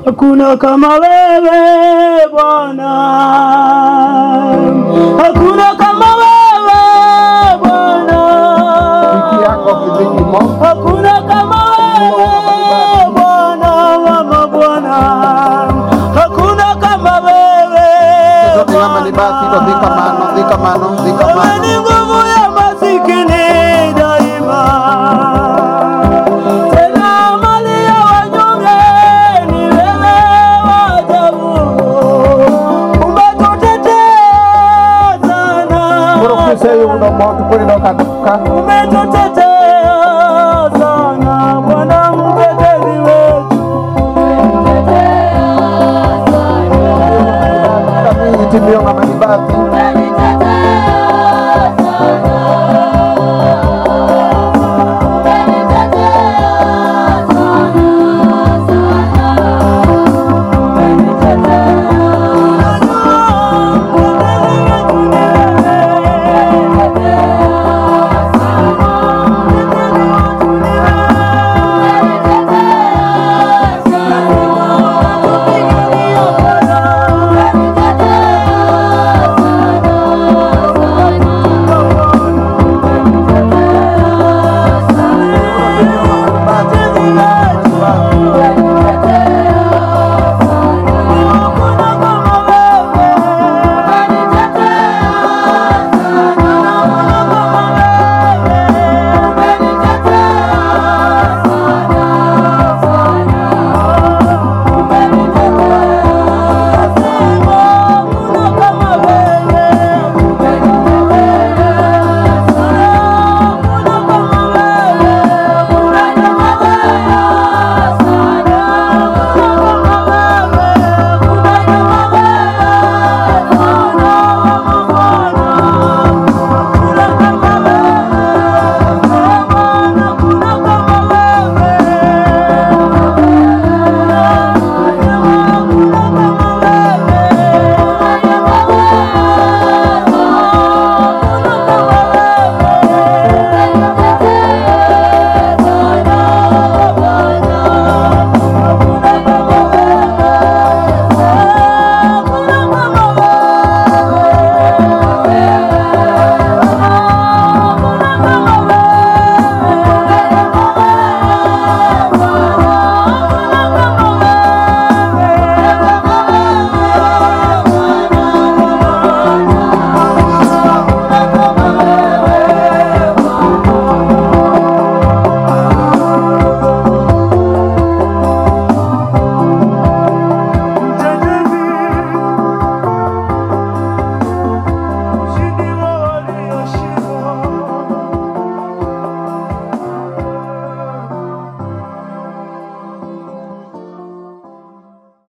Hakuna kama wewe Bwana, hakuna kama wewe Bwana, hakuna kama wewe Bwana, mama Bwana, hakuna kama wewe Bwana, wewe ni nguvu ya masikini daima, tena mali ya wanyonge ni wewe wajabu, umetutetea sana, umetutetea sana Bwana mtetezi wetu, umetutetea sana.